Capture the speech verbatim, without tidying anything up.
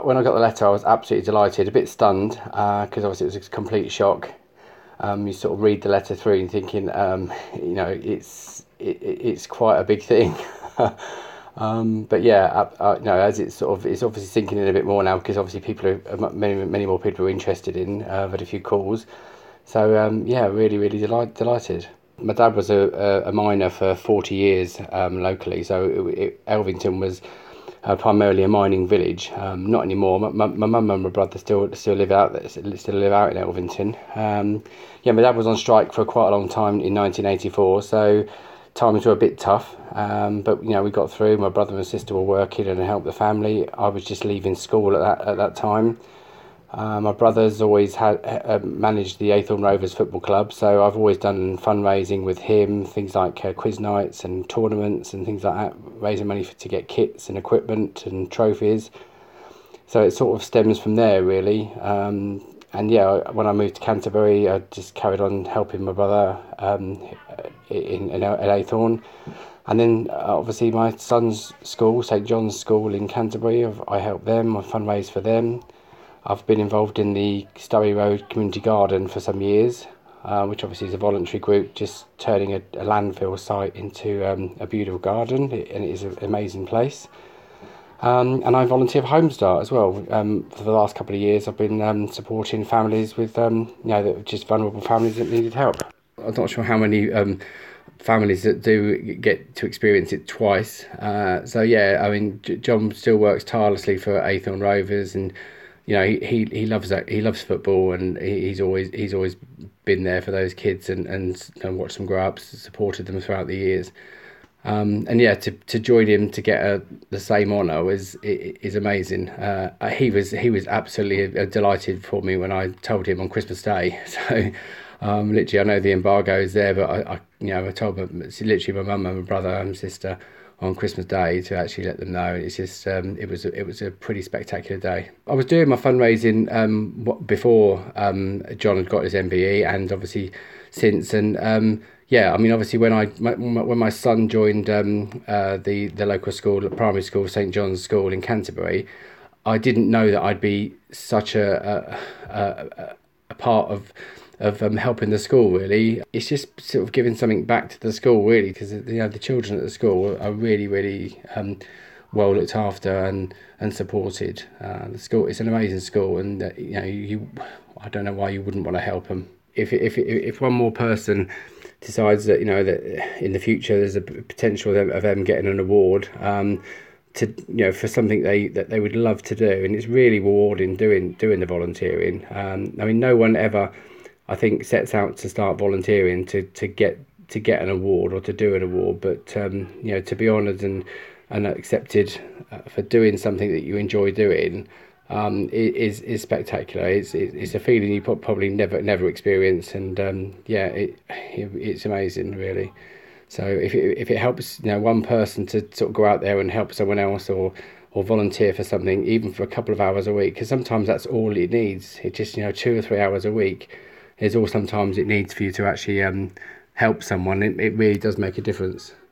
When I got the letter, I was absolutely delighted, a bit stunned, because uh, obviously it was a complete shock. Um, you sort of read the letter through and thinking, um, you know, it's it, it's quite a big thing. um, but yeah, I, I, you know, as it's sort of it's obviously sinking in a bit more now, because obviously people are many many more people are interested in. Uh, I've had a few calls, so um, yeah, really really delight, delighted. My dad was a, a, a miner for forty years um, locally, so it, it, Elvington was uh, primarily a mining village. Um, not anymore. My my my mum and my brother still still live out there, still live out in Elvington. Um, yeah, my dad was on strike for quite a long time in nineteen eighty-four, so times were a bit tough. Um, but you know, we got through. My brother and sister were working and helped the family. I was just leaving school at that at that time. Uh, my brother's always had uh, managed the Aythorne Rovers Football Club, so I've always done fundraising with him, things like uh, quiz nights and tournaments and things like that, raising money for, to get kits and equipment and trophies. So it sort of stems from there, really. Um, and yeah, when I moved to Canterbury, I just carried on helping my brother um, in, in at Aythorne. And then uh, obviously my son's school, St John's School in Canterbury, I've, I helped them, I fundraised for them. I've been involved in the Stowey Road Community Garden for some years, uh, which obviously is a voluntary group just turning a, a landfill site into um, a beautiful garden, it, and it is an amazing place. Um, and I volunteer for Home Start as well. Um, for the last couple of years, I've been um, supporting families with, um, you know, that just vulnerable families that needed help. I'm not sure how many um, families that do get to experience it twice. Uh, so yeah, I mean, John still works tirelessly for Aythorne Rovers, and you know, he, he, he loves that. He loves football, and he, he's always he's always been there for those kids and and, and watched them grow up, supported them throughout the years. Um, and yeah, to, to join him to get a, the same honour is is amazing. Uh, he was he was absolutely delighted for me when I told him on Christmas Day. So um, literally, I know the embargo is there, but I, I you know I told them, literally my mum and my brother and sister on Christmas Day to actually let them know. It's just um, it was a, it was a pretty spectacular day. I was doing my fundraising um, before um, John had got his M B E, and obviously since, and um, yeah, I mean, obviously when I my, when my son joined um, uh, the the local school, primary school, St John's School in Canterbury, I didn't know that I'd be such a a, a, a part of of um, helping the school. Really, it's just sort of giving something back to the school, really, because you know the children at the school are really really um, well looked after and and supported. Uh, the school, it's an amazing school, and uh, you know you I don't know why you wouldn't want to help them. If if if one more person decides that you know that in the future there's a potential of them getting an award, um, to you know for something they that they would love to do, and it's really rewarding doing doing the volunteering. Um, I mean, no one ever, I think, sets out to start volunteering to to get to get an award or to do an award, but um, you know to be honoured and and accepted uh, for doing something that you enjoy doing. Um, is is spectacular. It's it's a feeling you probably never never experience, and um, yeah, it, it it's amazing, really. So if it, if it helps, you know, one person to sort of go out there and help someone else, or or volunteer for something, even for a couple of hours a week, because sometimes that's all it needs. It just you know two or three hours a week is all sometimes it needs for you to actually um, help someone. It it really does make a difference.